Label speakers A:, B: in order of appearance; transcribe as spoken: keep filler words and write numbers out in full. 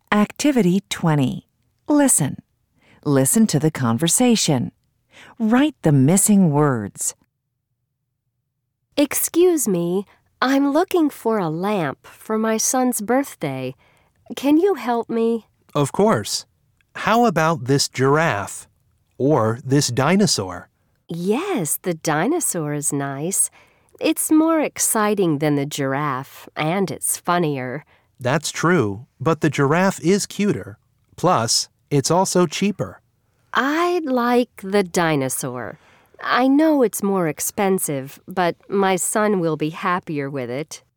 A: Activity twenty. Listen. Listen to the conversation. Write the missing words.
B: Excuse me, I'm looking for a lamp for my son's birthday. Can you help me?
C: Of course. How about this giraffe? Or this dinosaur?
B: Yes, the dinosaur is nice. It's more exciting than the giraffe, and it's funnier.
C: That's true, but the giraffe is cuter. Plus, it's also cheaper.
B: I'd like the dinosaur. I know it's more expensive, but my son will be happier with it.